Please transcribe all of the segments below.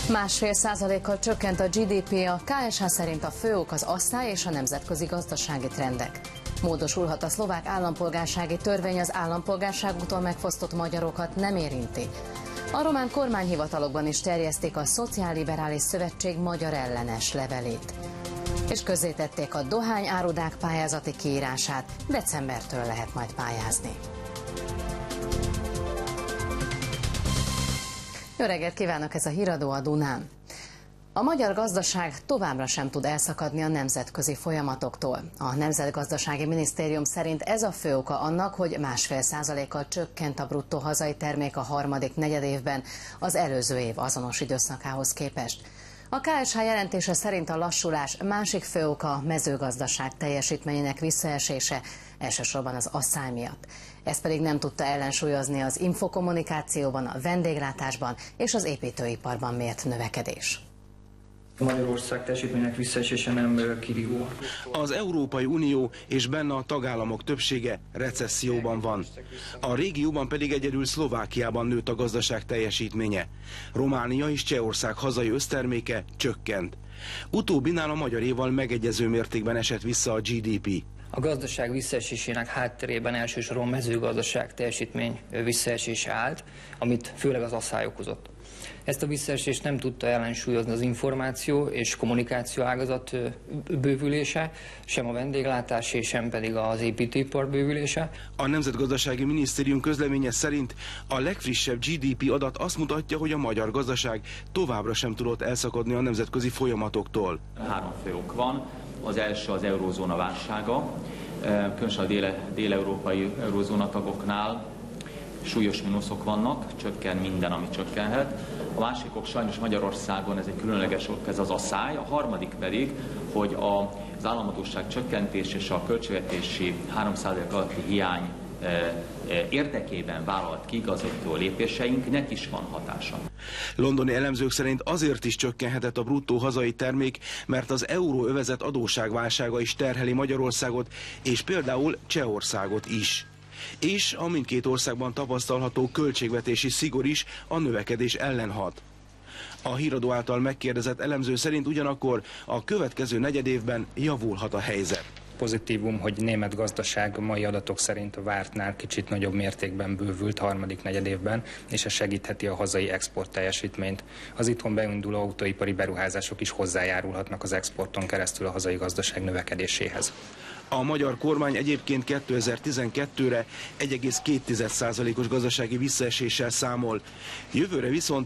1,5%-kal csökkent a GDP, a KSH szerint a fő ok az asszály és a nemzetközi gazdasági trendek. Módosulhat a szlovák állampolgársági törvény, az állampolgárságútól megfosztott magyarokat nem érinti. A román kormányhivatalokban is terjeszték a Szociálliberális Szövetség magyar ellenes levelét. És közzétették a dohányárudák pályázati kiírását, decembertől lehet majd pályázni. Jó reggelt kívánok, ez a Híradó a Dunán. A magyar gazdaság továbbra sem tud elszakadni a nemzetközi folyamatoktól. A Nemzetgazdasági Minisztérium szerint ez a fő oka annak, hogy 1,5%-kal csökkent a bruttó hazai termék a harmadik negyedévben az előző év azonos időszakához képest. A KSH jelentése szerint a lassulás másik fő oka a mezőgazdaság teljesítményének visszaesése, elsősorban az asszály miatt. Ezt pedig nem tudta ellensúlyozni az infokommunikációban, a vendéglátásban és az építőiparban mért növekedés. Magyarország teljesítményének visszaesése nem kirívó. Az Európai Unió és benne a tagállamok többsége recesszióban van. A régióban pedig egyedül Szlovákiában nőtt a gazdaság teljesítménye. Románia és Csehország hazai összterméke csökkent. Utóbbinál a magyar évval megegyező mértékben esett vissza a GDP. A gazdaság visszaesésének hátterében elsősorban mezőgazdaság teljesítmény visszaesése állt, amit főleg az asszály okozott. Ezt a visszaesést nem tudta ellensúlyozni az információ és kommunikáció ágazat bővülése, sem a vendéglátás, sem pedig az építőipar bővülése. A Nemzetgazdasági Minisztérium közleménye szerint a legfrissebb GDP adat azt mutatja, hogy a magyar gazdaság továbbra sem tudott elszakadni a nemzetközi folyamatoktól. 3 fő ok van. Az első az eurózóna válsága, különösen a dél-európai eurózóna tagoknál súlyos mínuszok vannak, csökken minden, ami csökkenhet. A másik ok sajnos Magyarországon, ez egy különleges ok, ez az asszály. A harmadik pedig, hogy az államadósság csökkentés és a költségvetési 3% alatti hiány érdekében vállalt kiigazító lépéseinknek is van hatása. Londoni elemzők szerint azért is csökkenhetett a bruttó hazai termék, mert az euróövezet adósságválsága is terheli Magyarországot, és például Csehországot is. És a mindkét országban tapasztalható költségvetési szigor is a növekedés ellen hat. A Híradó által megkérdezett elemző szerint ugyanakkor a következő negyedévben javulhat a helyzet. Pozitívum, hogy német gazdaság mai adatok szerint a vártnál kicsit nagyobb mértékben bővült harmadik negyedévben, és ez segítheti a hazai export teljesítményt. Az itthon beinduló autóipari beruházások is hozzájárulhatnak az exporton keresztül a hazai gazdaság növekedéséhez. A magyar kormány egyébként 2012-re 1,2%-os gazdasági visszaeséssel számol, jövőre viszont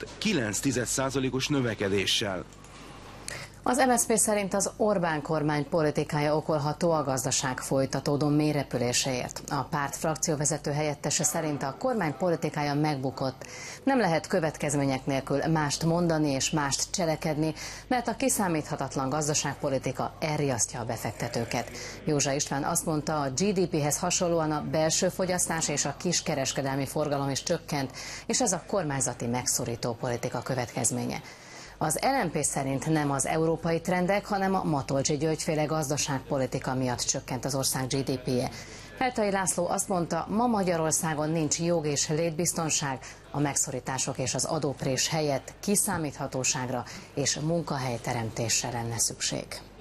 9%-os növekedéssel. Az MSZP szerint az Orbán kormány politikája okolható a gazdaság folytatódó mélyrepüléséért. A párt frakcióvezető helyettese szerint a kormány politikája megbukott. Nem lehet következmények nélkül mást mondani és mást cselekedni, mert a kiszámíthatatlan gazdaságpolitika elriasztja a befektetőket. Józsa István azt mondta, a GDP-hez hasonlóan a belső fogyasztás és a kiskereskedelmi forgalom is csökkent, és ez a kormányzati megszorító politika következménye. Az LMP szerint nem az európai trendek, hanem a Matolcsy György-féle gazdaságpolitika miatt csökkent az ország GDP-je. Heltai László azt mondta, ma Magyarországon nincs jog és létbiztonság, a megszorítások és az adóprés helyett kiszámíthatóságra és munkahelyteremtésre lenne szükség.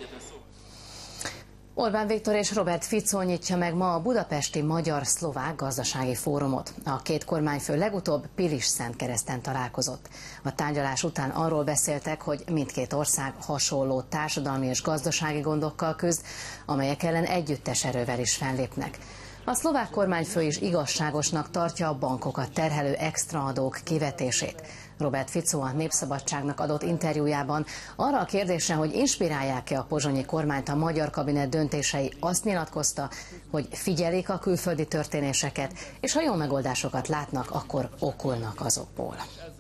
Orbán Viktor és Robert Fico nyitja meg ma a budapesti Magyar-Szlovák Gazdasági Fórumot. A két kormányfő legutóbb Pilis-Szentkereszten találkozott. A tárgyalás után arról beszéltek, hogy mindkét ország hasonló társadalmi és gazdasági gondokkal küzd, amelyek ellen együttes erővel is fellépnek. A szlovák kormányfő is igazságosnak tartja a bankokat terhelő extraadók kivetését. Robert Fico a Népszabadságnak adott interjújában arra a kérdésre, hogy inspirálják-e a pozsonyi kormányt a magyar kabinet döntései, azt nyilatkozta, hogy figyelik a külföldi történéseket, és ha jó megoldásokat látnak, akkor okulnak azokból.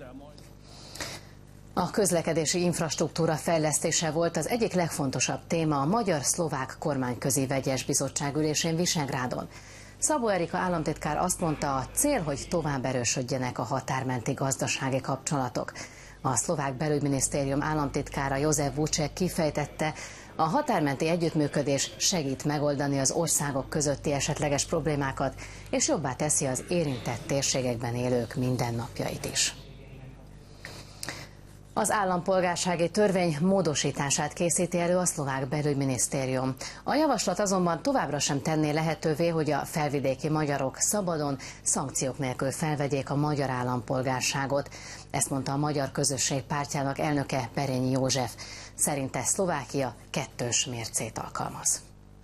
A közlekedési infrastruktúra fejlesztése volt az egyik legfontosabb téma a Magyar-Szlovák Kormányközi Vegyes Bizottság ülésén Visegrádon. Szabó Erika államtitkár azt mondta, a cél, hogy tovább erősödjenek a határmenti gazdasági kapcsolatok. A szlovák belügyminisztérium államtitkára Jozef Vucek kifejtette, a határmenti együttműködés segít megoldani az országok közötti esetleges problémákat, és jobbá teszi az érintett térségekben élők mindennapjait is. Az állampolgársági törvény módosítását készíti elő a szlovák belügyminisztérium. A javaslat azonban továbbra sem tenné lehetővé, hogy a felvidéki magyarok szabadon, szankciók nélkül felvegyék a magyar állampolgárságot. Ezt mondta a Magyar Közösség Pártjának elnöke, Berényi József. Szerinte Szlovákia kettős mércét alkalmaz.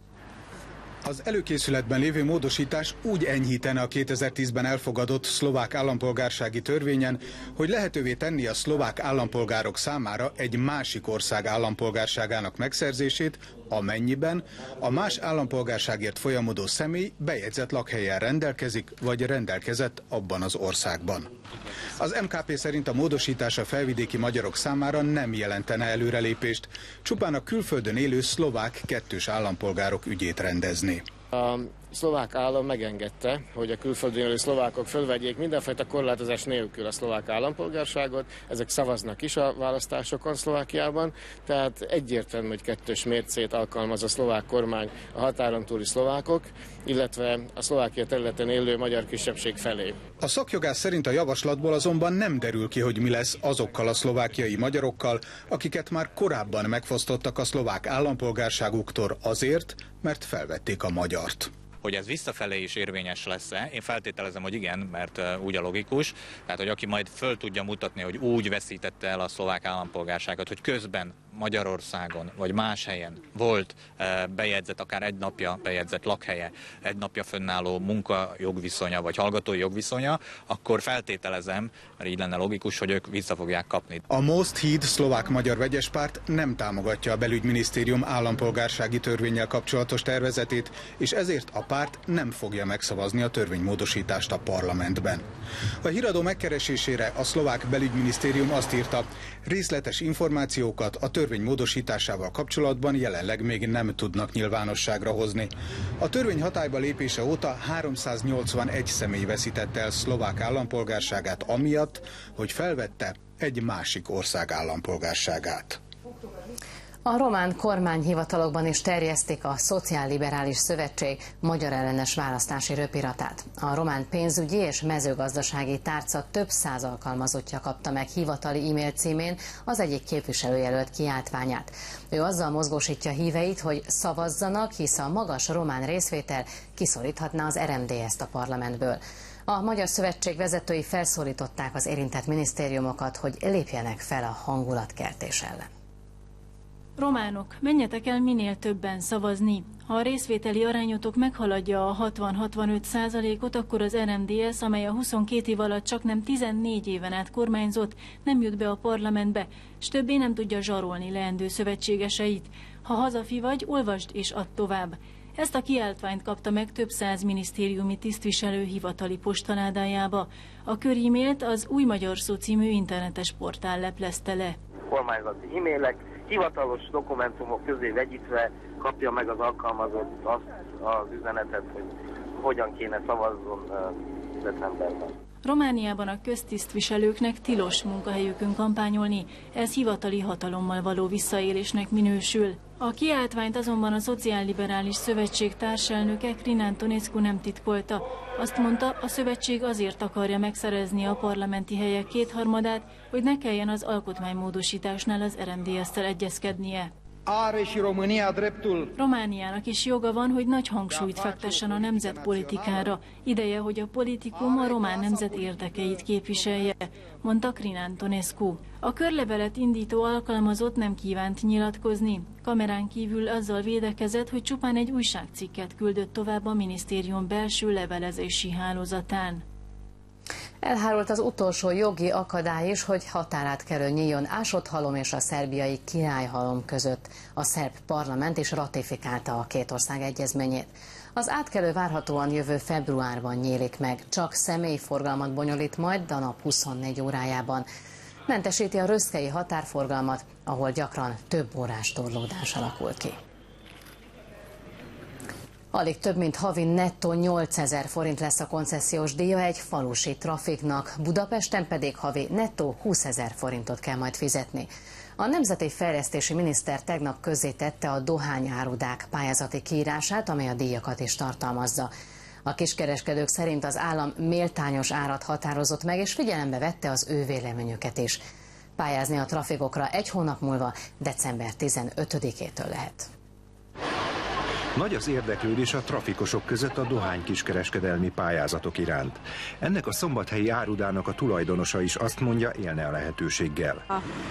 Az előkészületben lévő módosítás úgy enyhítene a 2010-ben elfogadott szlovák állampolgársági törvényen, hogy lehetővé tenni a szlovák állampolgárok számára egy másik ország állampolgárságának megszerzését, amennyiben a más állampolgárságért folyamodó személy bejegyzett lakhelyen rendelkezik, vagy rendelkezett abban az országban. Az MKP szerint a módosítás a felvidéki magyarok számára nem jelentene előrelépést, csupán a külföldön élő szlovák kettős állampolgárok ügyét rendezni. A szlovák állam megengedte, hogy a külföldön élő szlovákok fölvegyék mindenfajta korlátozás nélkül a szlovák állampolgárságot. Ezek szavaznak is a választásokon Szlovákiában, tehát egyértelmű, hogy kettős mércét alkalmaz a szlovák kormány a határon túli szlovákok, illetve a Szlovákia területen élő magyar kisebbség felé. A szakjogász szerint a javaslatból azonban nem derül ki, hogy mi lesz azokkal a szlovákiai magyarokkal, akiket már korábban megfosztottak a szlovák állampolgárságuktól azért, mert felvették a magyart. Hogy ez visszafelé is érvényes lesz-e, én feltételezem, hogy igen, mert úgy a logikus. Tehát, hogy aki majd föl tudja mutatni, hogy úgy veszítette el a szlovák állampolgárságot, hogy közben Magyarországon vagy más helyen volt bejegyzett, akár egy napja bejegyzett lakhelye, egy napja fönnálló munkajogviszonya vagy hallgatói jogviszonya, akkor feltételezem, mert így lenne logikus, hogy ők vissza fogják kapni. A Most Híd szlovák-magyar vegyes párt nem támogatja a belügyminisztérium állampolgársági törvénnyel kapcsolatos tervezetét, és ezért a párt nem fogja megszavazni a törvénymódosítást a parlamentben. A híradó megkeresésére a szlovák belügyminisztérium azt írta, részletes információkat a törvény módosításával kapcsolatban jelenleg még nem tudnak nyilvánosságra hozni. A törvény hatályba lépése óta 381 személy veszítette el szlovák állampolgárságát amiatt, hogy felvette egy másik ország állampolgárságát. A román kormányhivatalokban is terjesztik a Szociálliberális Szövetség magyar ellenes választási röpiratát. A román pénzügyi és mezőgazdasági tárca több száz alkalmazottja kapta meg hivatali e-mail címén az egyik képviselőjelölt kiáltványát. Ő azzal mozgósítja híveit, hogy szavazzanak, hisz a magas román részvétel kiszoríthatná az RMDS-t a parlamentből. A Magyar Szövetség vezetői felszólították az érintett minisztériumokat, hogy lépjenek fel a hangulatkeltés ellen. Románok, menjetek el minél többen szavazni. Ha a részvételi arányotok meghaladja a 60-65%-ot, akkor az RMDS, amely a 22 év alatt csaknem 14 éven át kormányzott, nem jut be a parlamentbe, s többé nem tudja zsarolni leendő szövetségeseit. Ha hazafi vagy, olvasd és add tovább. Ezt a kiáltványt kapta meg több száz minisztériumi tisztviselő hivatali postaládájába. A körímélt az Új Magyar Szó című internetes portál leplezte le. Kormányzati e-mailek, hivatalos dokumentumok közé vegyítve kapja meg az alkalmazott azt az üzenetet, hogy hogyan kéne szavazzon decemberben. Romániában a köztisztviselőknek tilos munkahelyükön kampányolni, ez hivatali hatalommal való visszaélésnek minősül. A kiáltványt azonban a Szociálliberális Szövetség társelnöke Crinán Tonescu nem titkolta. Azt mondta, a szövetség azért akarja megszerezni a parlamenti helyek kétharmadát, hogy ne kelljen az alkotmánymódosításnál az RMDS-tel egyezkednie. Romániának is joga van, hogy nagy hangsúlyt fektessen a nemzetpolitikára. Ideje, hogy a politikum a román nemzet érdekeit képviselje, mondta Crinán Tonescu. A körlevelet indító alkalmazott nem kívánt nyilatkozni. Kamerán kívül azzal védekezett, hogy csupán egy újságcikket küldött tovább a minisztérium belső levelezési hálózatán. Elhárult az utolsó jogi akadály is, hogy határátkelő nyíljon Ásott-halom és a szerbiai Királyhalom között. A szerb parlament is ratifikálta a két ország egyezményét. Az átkelő várhatóan jövő februárban nyílik meg, csak személyforgalmat bonyolít majd a nap 24 órájában. Mentesíti a röszkei határforgalmat, ahol gyakran több órás torlódás alakul ki. Alig több mint havi nettó 8000 forint lesz a koncesziós díja egy falusi trafiknak, Budapesten pedig havi nettó 20 000 forintot kell majd fizetni. A Nemzeti Fejlesztési Miniszter tegnap közzétette a dohányárudák pályázati kiírását, amely a díjakat is tartalmazza. A kiskereskedők szerint az állam méltányos árat határozott meg, és figyelembe vette az ő véleményüket is. Pályázni a trafikokra 1 hónap múlva, december 15-től lehet. Nagy az érdeklődés a trafikosok között a dohánykiskereskedelmi pályázatok iránt. Ennek a szombathelyi árudának a tulajdonosa is azt mondja, élne a lehetőséggel.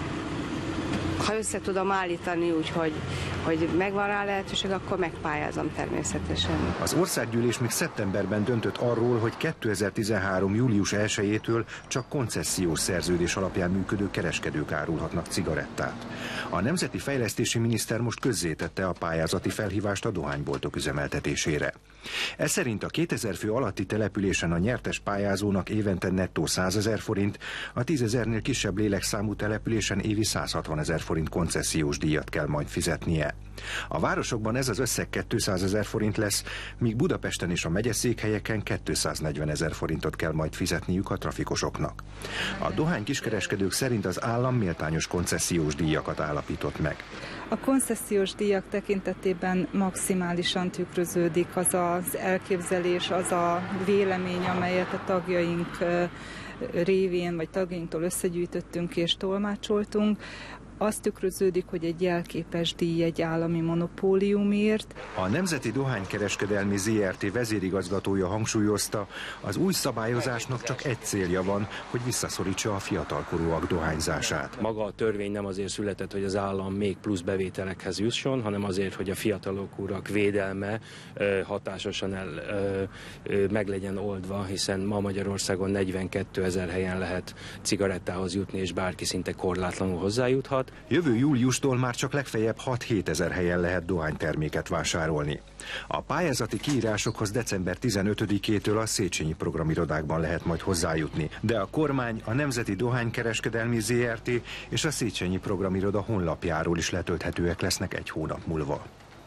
Ha össze tudom állítani úgy, hogy megvan rá lehetőség, akkor megpályázom természetesen. Az országgyűlés még szeptemberben döntött arról, hogy 2013. július 1-től csak koncesziós szerződés alapján működő kereskedők árulhatnak cigarettát. A Nemzeti Fejlesztési Miniszter most közzétette a pályázati felhívást a dohányboltok üzemeltetésére. Ez szerint a 2000 fő alatti településen a nyertes pályázónak évente nettó 100 000 forint, a 10 000-nél kisebb lélekszámú településen évi 160 000 forint koncesziós díjat kell majd fizetnie. A városokban ez az összeg 200 000 forint lesz, míg Budapesten és a megyeszékhelyeken 240 000 forintot kell majd fizetniük a trafikosoknak. A dohány kiskereskedők szerint az állam méltányos koncesziós díjakat állapított meg. A koncesziós díjak tekintetében maximálisan tükröződik az az elképzelés, az a vélemény, amelyet a tagjaink révén vagy tagjainktól összegyűjtöttünk és tolmácsoltunk. Az tükröződik, hogy egy jelképes díj egy állami monopóliumért. A Nemzeti Dohánykereskedelmi ZRT vezérigazgatója hangsúlyozta, az új szabályozásnak csak egy célja van, hogy visszaszorítsa a fiatalkorúak dohányzását. Maga a törvény nem azért született, hogy az állam még plusz bevételekhez jusson, hanem azért, hogy a fiatalok védelme hatásosan meg legyen oldva, hiszen ma Magyarországon 42 000 helyen lehet cigarettához jutni, és bárki szinte korlátlanul hozzájuthat. Jövő júliustól már csak legfeljebb 6-7 000 helyen lehet dohányterméket vásárolni. A pályázati kiírásokhoz december 15-től a Széchenyi programirodákban lehet majd hozzájutni, de a kormány, a Nemzeti Dohánykereskedelmi ZRT és a Széchenyi programiroda honlapjáról is letölthetőek lesznek 1 hónap múlva.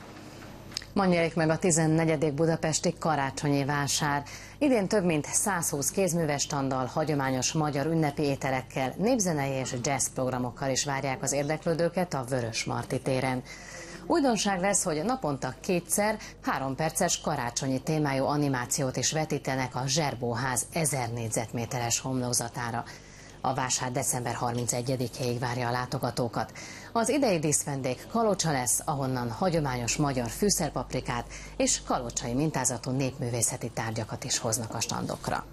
Ma nyílik meg a 14. budapesti karácsonyi vásár. Idén több mint 120 kézműves standal, hagyományos magyar ünnepi ételekkel, népzenei és jazz programokkal is várják az érdeklődőket a Vörösmarty téren. Újdonság lesz, hogy naponta 2-szer 3 perces karácsonyi témájú animációt is vetítenek a Zserbóház 1000 négyzetméteres homlokzatára. A vásár december 31-ig várja a látogatókat. Az idei díszvendég Kalocsa lesz, ahonnan hagyományos magyar fűszerpaprikát és kalocsai mintázatú népművészeti tárgyakat is hoznak a standokra.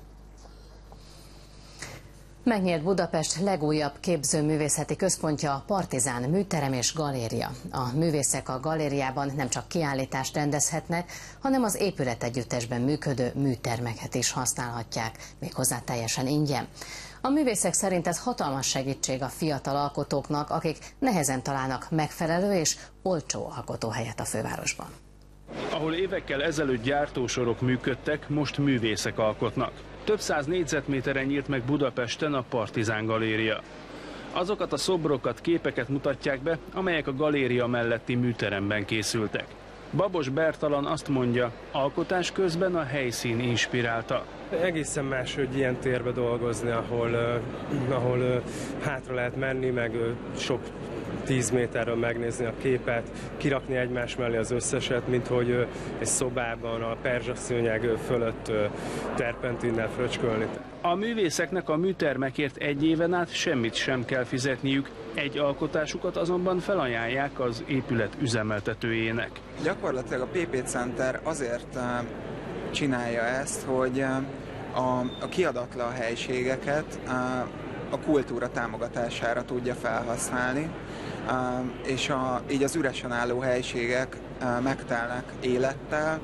Megnyílt Budapest legújabb képzőművészeti központja, a Partizán műterem és galéria. A művészek a galériában nem csak kiállítást rendezhetnek, hanem az épületegyüttesben működő műtermeket is használhatják, méghozzá teljesen ingyen. A művészek szerint ez hatalmas segítség a fiatal alkotóknak, akik nehezen találnak megfelelő és olcsó alkotóhelyet a fővárosban. Ahol évekkel ezelőtt gyártósorok működtek, most művészek alkotnak. Több 100 négyzetméteren nyílt meg Budapesten a Partizán galéria. Azokat a szobrokat, képeket mutatják be, amelyek a galéria melletti műteremben készültek. Babos Bertalan azt mondja, alkotás közben a helyszín inspirálta. Egészen más, hogy ilyen térbe dolgozni, ahol hátra lehet menni, meg sok 10 méterről megnézni a képet, kirakni egymás mellé az összeset, mint hogy egy szobában a perzsaszőnyeg fölött terpentinnel fröcskölni. A művészeknek a műtermekért 1 éven át semmit sem kell fizetniük, egy alkotásukat azonban felajánlják az épület üzemeltetőjének. Gyakorlatilag a PP Center azért csinálja ezt, hogy a kiadatlan helységeket a kultúra támogatására tudja felhasználni, és így az üresen álló helységek megtelnek élettel,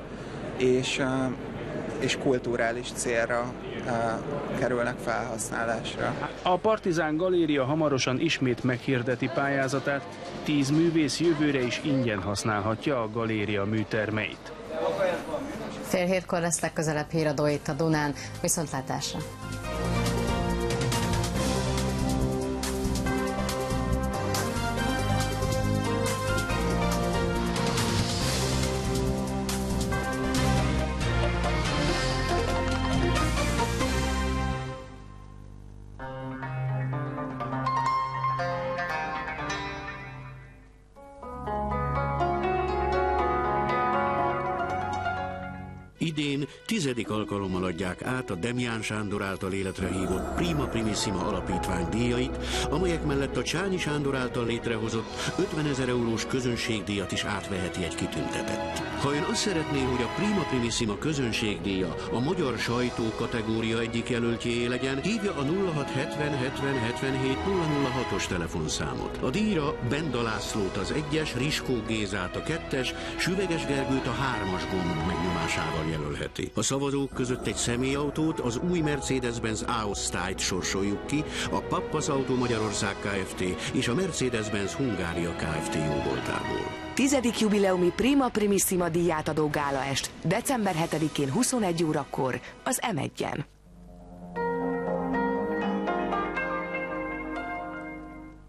és kulturális célra kerülnek felhasználásra. A Partizán galéria hamarosan ismét meghirdeti pályázatát, 10 művész jövőre is ingyen használhatja a galéria műtermeit. 6:30 lesz legközelebb híradó itt a Dunán. Viszontlátásra! Idén 10. alkalommal adják át a Demján Sándor által életre hívott Prima Primissima alapítvány díjait, amelyek mellett a Csányi Sándor által létrehozott 50 000 eurós közönségdíjat is átveheti egy kitüntetett. Ha ön azt szeretné, hogy a Prima Primissima közönségdíja a magyar sajtó kategória egyik jelöltjéé legyen, hívja a 0670 70 77 006-os telefonszámot. A díjra Benda Lászlót az 1-es, Riskó Gézát a 2-es, Süveges Gergőt a 3-as gomb megnyomásával jelölheti. A szavazók között egy személyautót, az új Mercedes-Benz A-osztályt sorsoljuk ki, a Pappas Autó Magyarország Kft. És a Mercedes-Benz Hungária Kft. Jóvoltából. 10. jubileumi Prima Primissima díjátadó gálaest december 7-én 21 órakor az M1-en.